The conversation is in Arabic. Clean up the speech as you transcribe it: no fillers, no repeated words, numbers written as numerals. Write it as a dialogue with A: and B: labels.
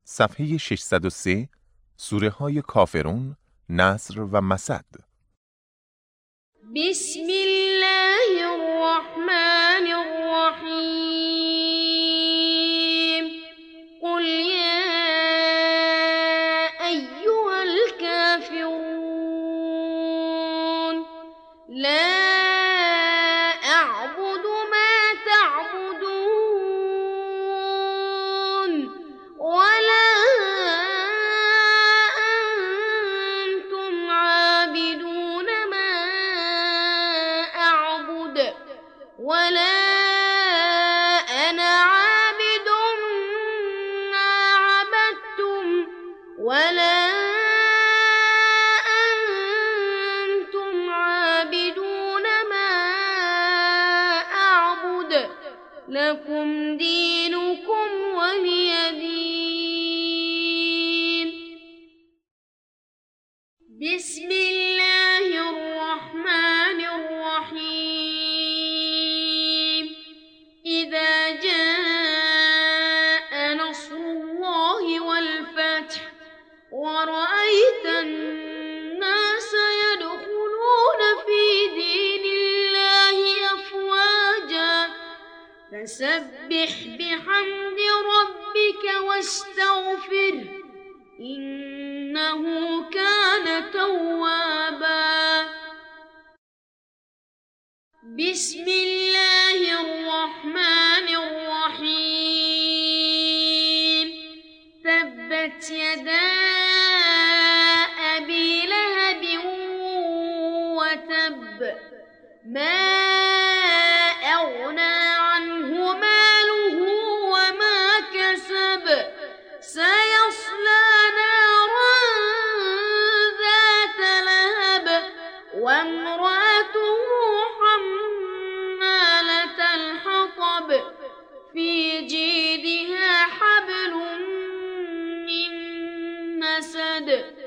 A: صفحه 603 سوره های کافرون، نصر و مسد.
B: بسم الله الرحمن الرحیم قل یا ایها الكافرون لا اعبد ما تعبدون ولا انتم عابدون ما اعبد ولا انا عابد ما عبدتم ولا انتم عابدون ما اعبد لكم دينكم ولي دين. بسم الله الرحمن الرحيم إذا جاء نصر الله والفتح ورأيت الناس يدخلون في دين الله أفواجا فسبح بحمد ربك واستغفره إنه كان توابا. بسم الله الرحمن الرحيم تبت يدا أبي لهب وتب ما أغنى عنه ماله وما كسب سيصلى نارا ذات لهب وامرأته حمالة الحطب في جيدها حبل من مسد